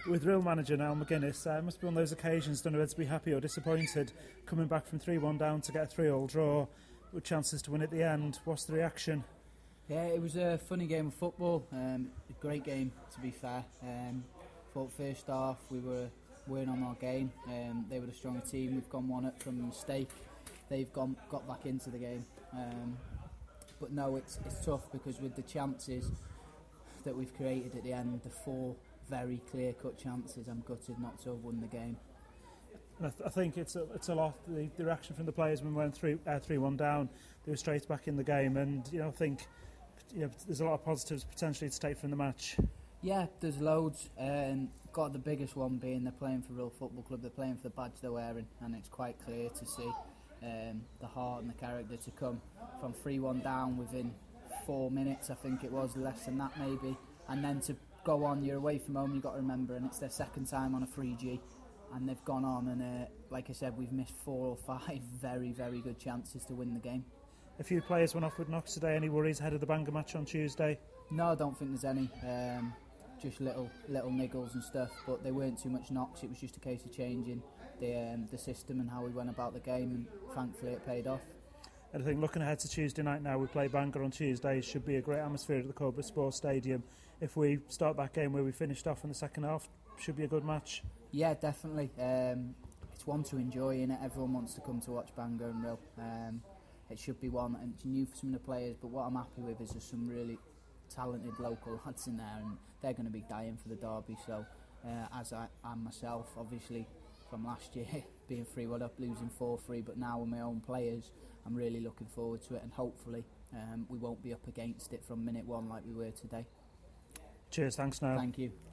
With real manager now, McGuinness, it must be one of those occasions, don't know whether to be happy or disappointed, coming back from 3-1 down to get a 3-3 draw with chances to win at the end. What's the reaction? Yeah, it was a funny game of football, a great game to be fair. Thought first half we weren't on our game, they were the stronger team, we've gone 1-up from a mistake, they've got back into the game. But no, it's tough because with the chances that we've created at the end, the 4 very clear-cut chances, I'm gutted not to have won the game. I think it's a lot. The reaction from the players when we went 3-1 down, they were straight back in the game, and I think there's a lot of positives potentially to take from the match. Yeah, there's loads. Got the biggest one being they're playing for Real Football Club. They're playing for the badge they're wearing, and it's quite clear to see the heart and the character to come from 3-1 down within 4 minutes. I think it was less than that maybe, and then to go on, you're away from home, you've got to remember, and it's their second time on a 3G, and they've gone on, and like I said, we've missed 4 or 5 very, very good chances to win the game. A few players went off with knocks today. Any worries ahead of the Bangor match on Tuesday? No, I don't think there's any. Just little niggles and stuff, but they weren't too much knocks. It was just a case of changing the system and how we went about the game, and thankfully it paid off. I think looking ahead to Tuesday night now, we play Bangor on Tuesday. It should be a great atmosphere at the Cobra Sports Stadium. If we start that game where we finished off in the second half, should be a good match. Yeah, definitely. It's one to enjoy, innit? Everyone wants to come to watch Bangor and Real. It should be one, and it's new for some of the players, but what I'm happy with is there's some really talented local lads in there, and they're going to be dying for the derby. So as I am myself, obviously from last year being 3-1 up, losing 4-3, but now with my own players, I'm really looking forward to it, and hopefully we won't be up against it from minute 1 like we were today. Cheers, thanks Niall. Thank you.